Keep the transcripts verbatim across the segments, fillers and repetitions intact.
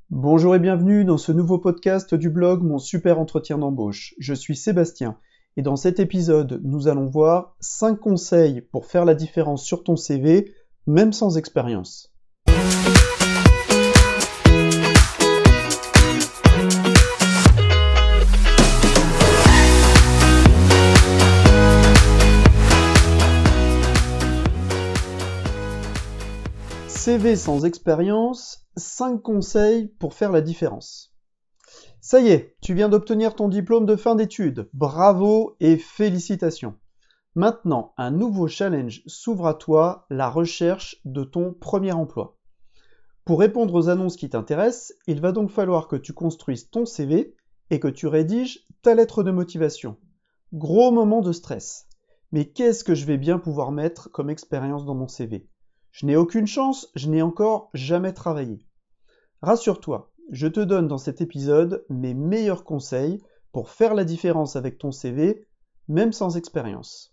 Bonjour et bienvenue dans ce nouveau podcast du blog Mon Super Entretien d'embauche. Je suis Sébastien et dans cet épisode, nous allons voir cinq conseils pour faire la différence sur ton C V, même sans expérience. C V sans expérience, cinq conseils pour faire la différence. Ça y est, tu viens d'obtenir ton diplôme de fin d'études. Bravo et félicitations. Maintenant, un nouveau challenge s'ouvre à toi, la recherche de ton premier emploi. Pour répondre aux annonces qui t'intéressent, il va donc falloir que tu construises ton C V et que tu rédiges ta lettre de motivation. Gros moment de stress. Mais qu'est-ce que je vais bien pouvoir mettre comme expérience dans mon C V ? Je n'ai aucune chance, je n'ai encore jamais travaillé. Rassure-toi, je te donne dans cet épisode mes meilleurs conseils pour faire la différence avec ton C V, même sans expérience.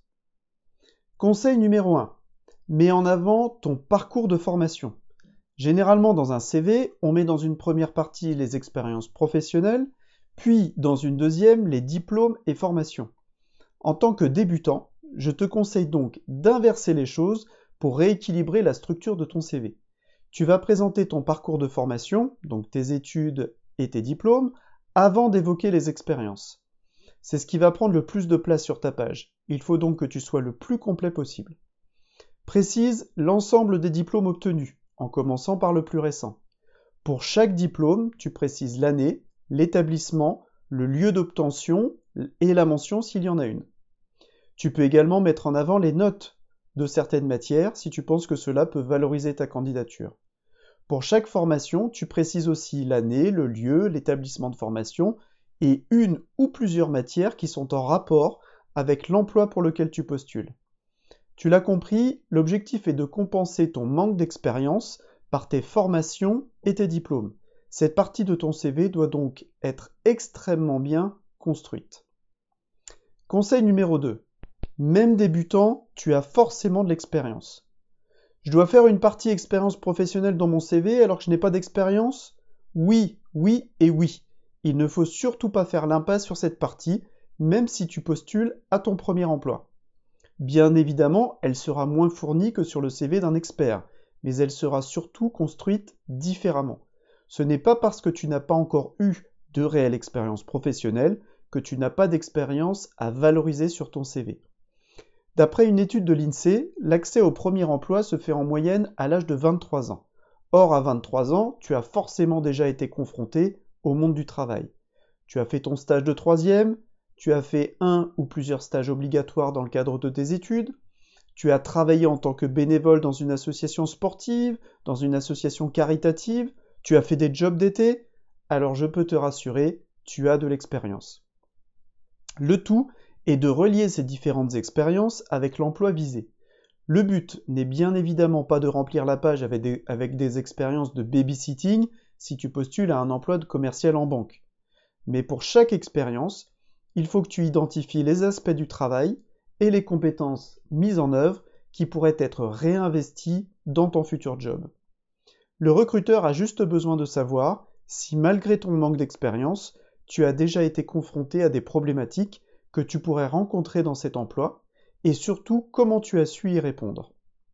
Conseil numéro un. Mets en avant ton parcours de formation. Généralement dans un C V, on met dans une première partie les expériences professionnelles, puis dans une deuxième les diplômes et formations. En tant que débutant, je te conseille donc d'inverser les choses pour rééquilibrer la structure de ton C V. Tu vas présenter ton parcours de formation, donc tes études et tes diplômes, avant d'évoquer les expériences. C'est ce qui va prendre le plus de place sur ta page. Il faut donc que tu sois le plus complet possible. Précise l'ensemble des diplômes obtenus, en commençant par le plus récent. Pour chaque diplôme, tu précises l'année, l'établissement, le lieu d'obtention et la mention s'il y en a une. Tu peux également mettre en avant les notes de certaines matières si tu penses que cela peut valoriser ta candidature. Pour chaque formation, tu précises aussi l'année, le lieu, l'établissement de formation et une ou plusieurs matières qui sont en rapport avec l'emploi pour lequel tu postules. Tu l'as compris, l'objectif est de compenser ton manque d'expérience par tes formations et tes diplômes. Cette partie de ton C V doit donc être extrêmement bien construite. Conseil numéro deux. Même débutant, tu as forcément de l'expérience. Je dois faire une partie expérience professionnelle dans mon C V alors que je n'ai pas d'expérience ? Oui, oui et oui. Il ne faut surtout pas faire l'impasse sur cette partie, même si tu postules à ton premier emploi. Bien évidemment, elle sera moins fournie que sur le C V d'un expert, mais elle sera surtout construite différemment. Ce n'est pas parce que tu n'as pas encore eu de réelle expérience professionnelle que tu n'as pas d'expérience à valoriser sur ton C V. D'après une étude de l'INSEE, l'accès au premier emploi se fait en moyenne à l'âge de vingt-trois ans. Or, à vingt-trois ans, tu as forcément déjà été confronté au monde du travail. Tu as fait ton stage de troisième, tu as fait un ou plusieurs stages obligatoires dans le cadre de tes études, tu as travaillé en tant que bénévole dans une association sportive, dans une association caritative, tu as fait des jobs d'été, alors je peux te rassurer, tu as de l'expérience. Le tout et de relier ces différentes expériences avec l'emploi visé. Le but n'est bien évidemment pas de remplir la page avec des, avec des expériences de babysitting si tu postules à un emploi de commercial en banque. Mais pour chaque expérience, il faut que tu identifies les aspects du travail et les compétences mises en œuvre qui pourraient être réinvesties dans ton futur job. Le recruteur a juste besoin de savoir si malgré ton manque d'expérience, tu as déjà été confronté à des problématiques que tu pourrais rencontrer dans cet emploi et surtout comment tu as su y répondre.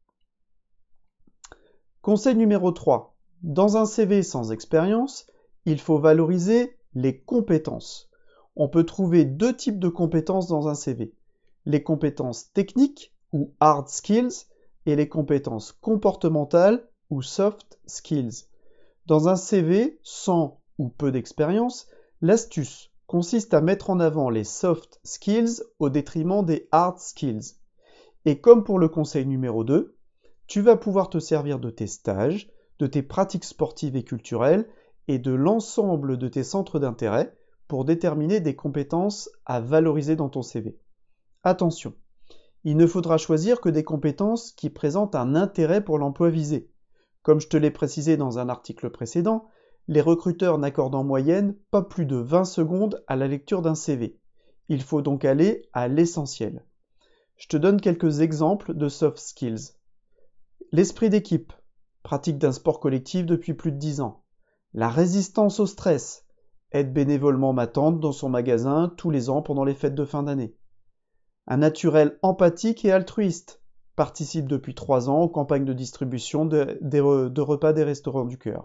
Conseil numéro trois. Dans un C V sans expérience, il faut valoriser les compétences. On peut trouver deux types de compétences dans un C V. Les compétences techniques ou hard skills et les compétences comportementales ou soft skills. Dans un C V sans ou peu d'expérience, l'astuce consiste à mettre en avant les soft skills au détriment des hard skills. Et comme pour le conseil numéro deux, tu vas pouvoir te servir de tes stages, de tes pratiques sportives et culturelles et de l'ensemble de tes centres d'intérêt pour déterminer des compétences à valoriser dans ton C V. Attention, il ne faudra choisir que des compétences qui présentent un intérêt pour l'emploi visé. Comme je te l'ai précisé dans un article précédent, les recruteurs n'accordent en moyenne pas plus de vingt secondes à la lecture d'un C V. Il faut donc aller à l'essentiel. Je te donne quelques exemples de soft skills. L'esprit d'équipe, pratique d'un sport collectif depuis plus de dix ans. La résistance au stress. Aide bénévolement ma tante dans son magasin tous les ans pendant les fêtes de fin d'année. Un naturel empathique et altruiste. Participe depuis trois ans aux campagnes de distribution de, de, de repas des Restos du Cœur.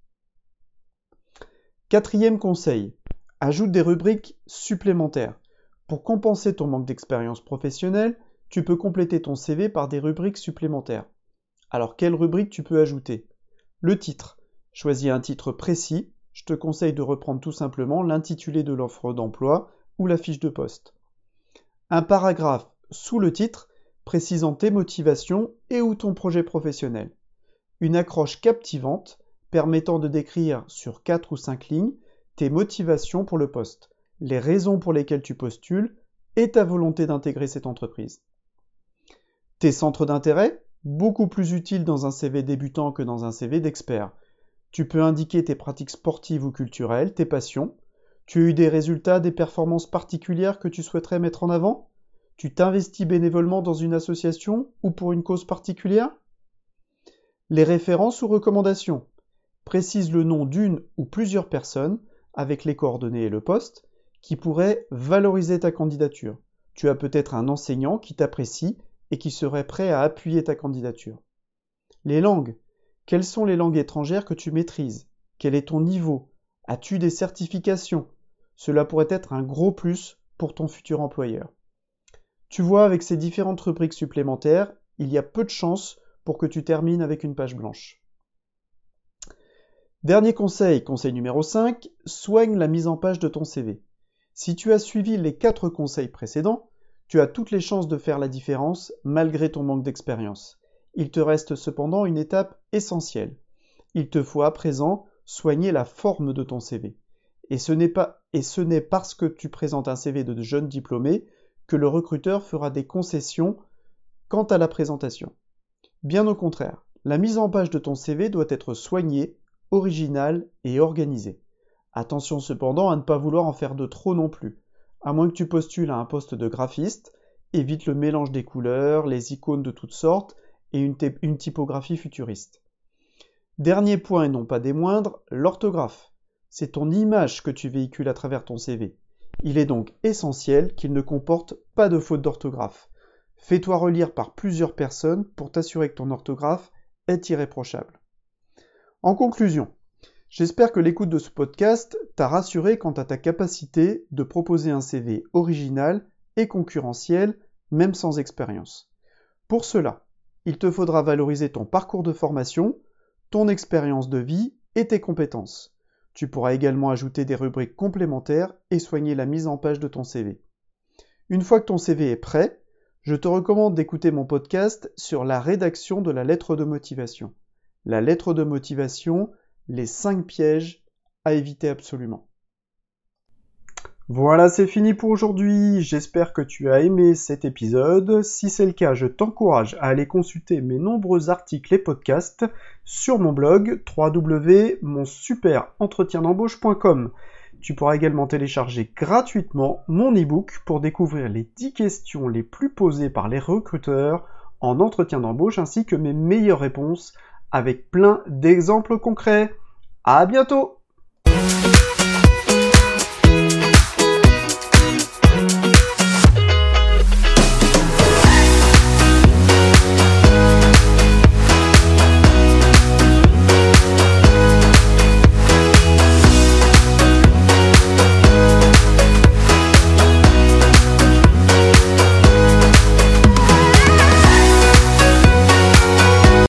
Quatrième conseil. Ajoute des rubriques supplémentaires. Pour compenser ton manque d'expérience professionnelle, tu peux compléter ton C V par des rubriques supplémentaires. Alors, quelle rubrique tu peux ajouter? Le titre. Choisis un titre précis. Je te conseille de reprendre tout simplement l'intitulé de l'offre d'emploi ou la fiche de poste. Un paragraphe sous le titre précisant tes motivations et ou ton projet professionnel. Une accroche captivante permettant de décrire sur quatre ou cinq lignes tes motivations pour le poste, les raisons pour lesquelles tu postules et ta volonté d'intégrer cette entreprise. Tes centres d'intérêt, beaucoup plus utiles dans un C V débutant que dans un C V d'expert. Tu peux indiquer tes pratiques sportives ou culturelles, tes passions. Tu as eu des résultats, des performances particulières que tu souhaiterais mettre en avant? Tu t'investis bénévolement dans une association ou pour une cause particulière? Les références ou recommandations. Précise le nom d'une ou plusieurs personnes, avec les coordonnées et le poste, qui pourraient valoriser ta candidature. Tu as peut-être un enseignant qui t'apprécie et qui serait prêt à appuyer ta candidature. Les langues. Quelles sont les langues étrangères que tu maîtrises? Quel est ton niveau? As-tu des certifications? Cela pourrait être un gros plus pour ton futur employeur. Tu vois, avec ces différentes rubriques supplémentaires, il y a peu de chances pour que tu termines avec une page blanche. Dernier conseil, conseil numéro cinq, soigne la mise en page de ton C V. Si tu as suivi les quatre conseils précédents, tu as toutes les chances de faire la différence malgré ton manque d'expérience. Il te reste cependant une étape essentielle. Il te faut à présent soigner la forme de ton C V. Et ce n'est pas, et ce n'est parce que tu présentes un C V de jeune diplômé que le recruteur fera des concessions quant à la présentation. Bien au contraire, la mise en page de ton C V doit être soignée, originale et organisée. Attention cependant à ne pas vouloir en faire de trop non plus. À moins que tu postules à un poste de graphiste, évite le mélange des couleurs, les icônes de toutes sortes et une, une typographie futuriste. Dernier point et non pas des moindres, l'orthographe. C'est ton image que tu véhicules à travers ton C V. Il est donc essentiel qu'il ne comporte pas de faute d'orthographe. Fais-toi relire par plusieurs personnes pour t'assurer que ton orthographe est irréprochable. En conclusion, j'espère que l'écoute de ce podcast t'a rassuré quant à ta capacité de proposer un C V original et concurrentiel, même sans expérience. Pour cela, il te faudra valoriser ton parcours de formation, ton expérience de vie et tes compétences. Tu pourras également ajouter des rubriques complémentaires et soigner la mise en page de ton C V. Une fois que ton C V est prêt, je te recommande d'écouter mon podcast sur la rédaction de la lettre de motivation. La lettre de motivation, les cinq pièges à éviter absolument. Voilà, c'est fini pour aujourd'hui. J'espère que tu as aimé cet épisode. Si c'est le cas, je t'encourage à aller consulter mes nombreux articles et podcasts sur mon blog w w w point mon super entretien d'embauche point com. Tu pourras également télécharger gratuitement mon e-book pour découvrir les dix questions les plus posées par les recruteurs en entretien d'embauche ainsi que mes meilleures réponses avec plein d'exemples concrets. À bientôt!